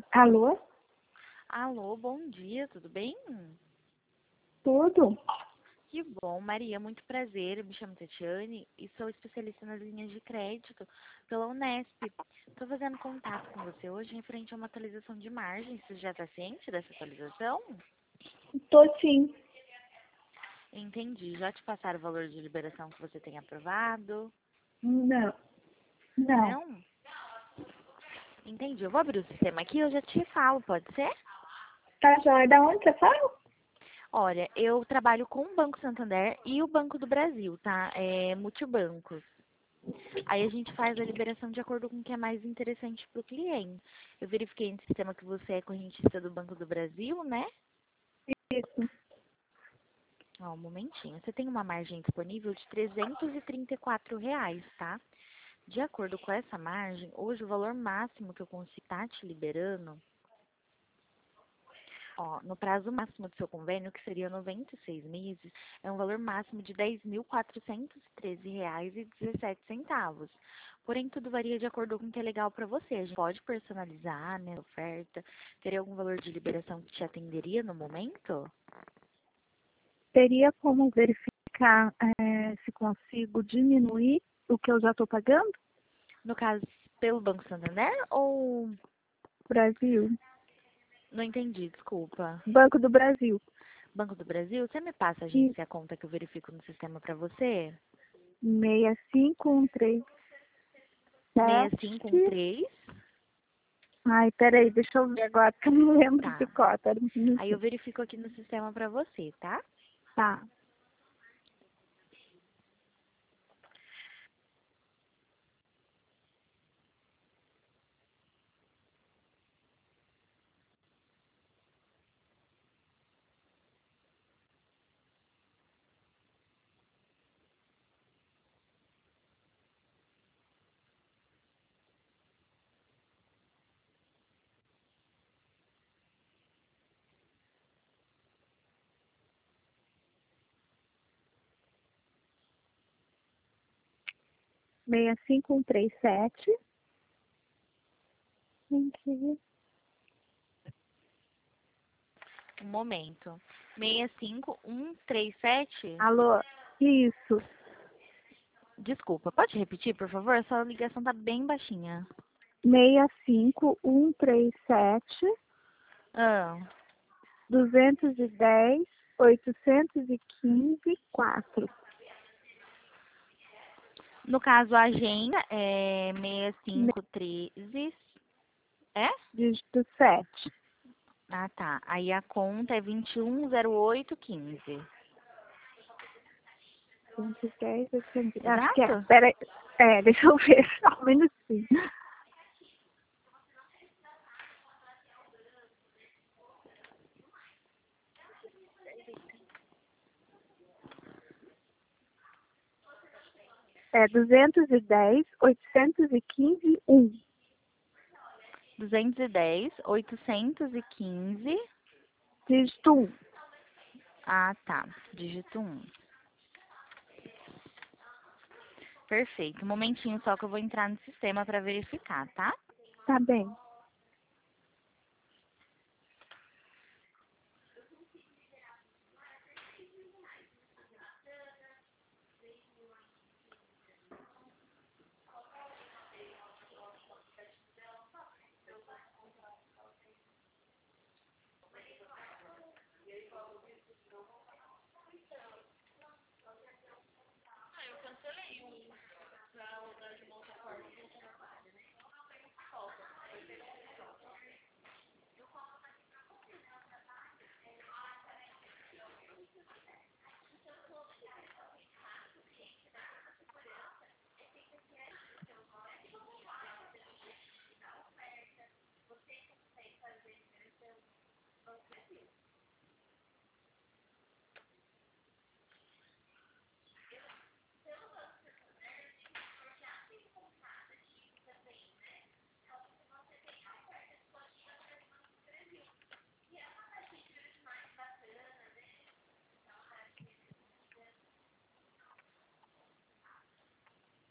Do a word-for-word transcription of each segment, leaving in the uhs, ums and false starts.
Alô? Alô, bom dia, tudo bem? Tudo? Que bom, Maria, muito prazer. Eu me chamo Tatiane e sou especialista nas linhas de crédito pela Unesp. Estou fazendo contato com você hoje referente a uma atualização de margem. Você já está ciente dessa atualização? Tô sim. Entendi. Já te passaram o valor de liberação que você tem aprovado? Não. Não. Não? Entendi. Eu vou abrir o sistema aqui e eu já te falo, pode ser? Tá, joia. Da onde você fala? Olha, eu trabalho com o Banco Santander e o Banco do Brasil, tá? É multibancos. Aí a gente faz a liberação de acordo com o que é mais interessante para o cliente. Eu verifiquei no sistema que você é correntista do Banco do Brasil, né? Isso. Ó, um momentinho. Você tem uma margem disponível de trezentos e trinta e quatro reais, tá? De acordo com essa margem, hoje o valor máximo que eu consigo estar te liberando, ó, no prazo máximo do seu convênio, que seria noventa e seis meses, é um valor máximo de dez mil quatrocentos e treze reais e dezessete centavos. Porém, tudo varia de acordo com o que é legal para você. A gente pode personalizar, né, a oferta. Teria algum valor de liberação que te atenderia no momento? Teria como verificar é, se consigo diminuir o que eu já estou pagando? No caso, pelo Banco Santander ou... Brasil. Não entendi, desculpa. Banco do Brasil. Banco do Brasil, você me passa a E agência, a conta que eu verifico no sistema para você? seis cinco um três seis cinco um sete. três. Ai, peraí, deixa eu ver agora, que eu não lembro de Tá. cor. Pera um Aí eu minutinho. verifico aqui no sistema para você, tá? Tá. seis cinco um três sete. Um momento. seis cinco um três sete. Alô? Isso. Desculpa, pode repetir, por favor? A sua ligação tá bem baixinha. seis cinco um três sete. Ah, duzentos e dez, oitocentos e quinze, quatro. no caso, a agenda é seis cinco um três. É? Dígito sete. Ah, tá. Aí a conta é vinte e um zero oito quinze. duzentos e dez, oitocentos. Acho que é. Exato? Pera aí. É, deixa eu ver. Só um minutinho. É duzentos e dez, oitocentos e quinze, um. duzentos e dez, oitocentos e quinze. Dígito um. Ah, tá. Dígito um. Perfeito. Um momentinho só que eu vou entrar no sistema para verificar, tá? Tá bem.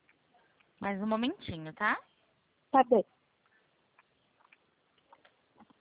Mais um momentinho, tá? Tá bem.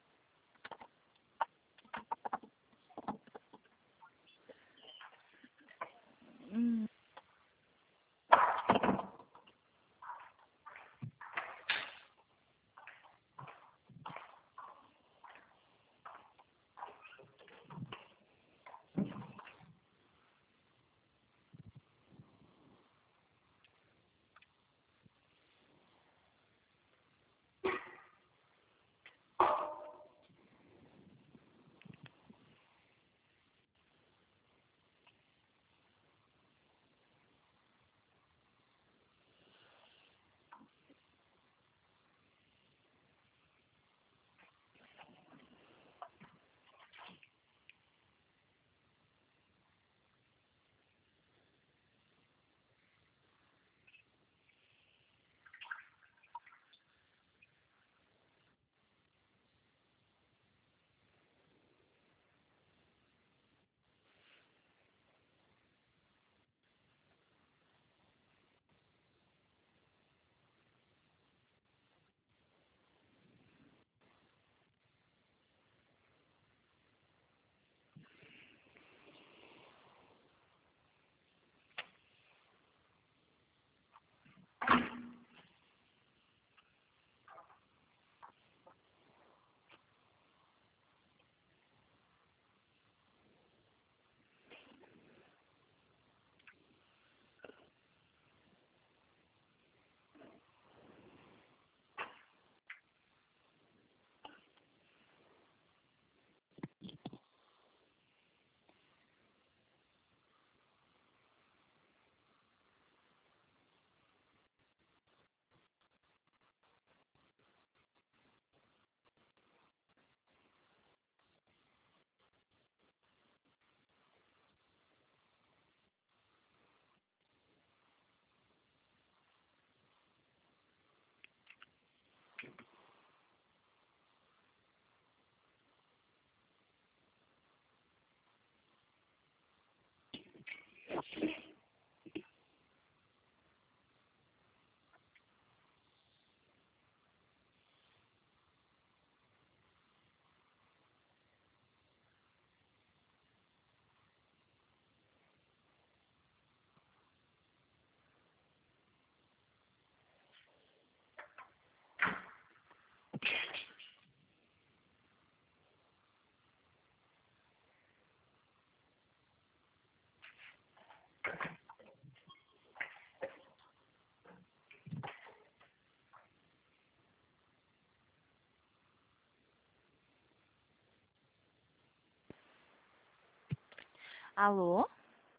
Alô?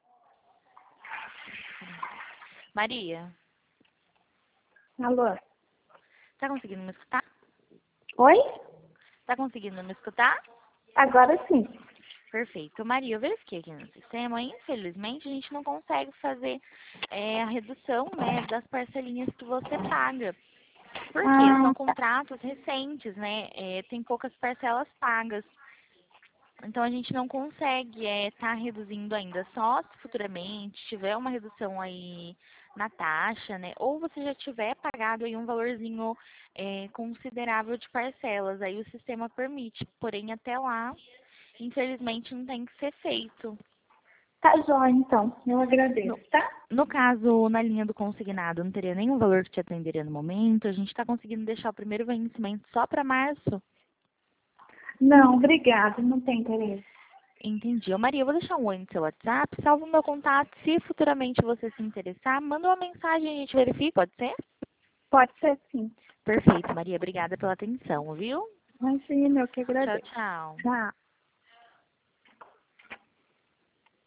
Maria, Alô? tá conseguindo me escutar? Oi? Tá conseguindo me escutar? Agora sim. Perfeito. Maria, eu verifiquei aqui no sistema, infelizmente a gente não consegue fazer é, a redução, né, das parcelinhas que você paga. Por quê? Ah, São contratos recentes, né? É, tem poucas parcelas pagas. Então a gente não consegue estar reduzindo ainda. Só se futuramente tiver uma redução aí na taxa, né? Ou você já tiver pagado aí um valorzinho é, considerável de parcelas. Aí o sistema permite. Porém, até lá, infelizmente, não tem que ser feito. tá jóia, então. Eu agradeço, No, tá? no caso, na linha do consignado, não teria nenhum valor que te atenderia no momento. A gente está conseguindo deixar o primeiro vencimento só para março. Não, obrigada. Não tem interesse. Entendi. Ô, Maria, eu vou deixar um oi no seu WhatsApp, salva o meu contato. Se futuramente você se interessar, manda uma mensagem e a gente verifica, pode ser? Pode ser sim. Perfeito, Maria. Obrigada pela atenção, viu? Imagina, eu que Tchau, agradeço. tchau. Tchau.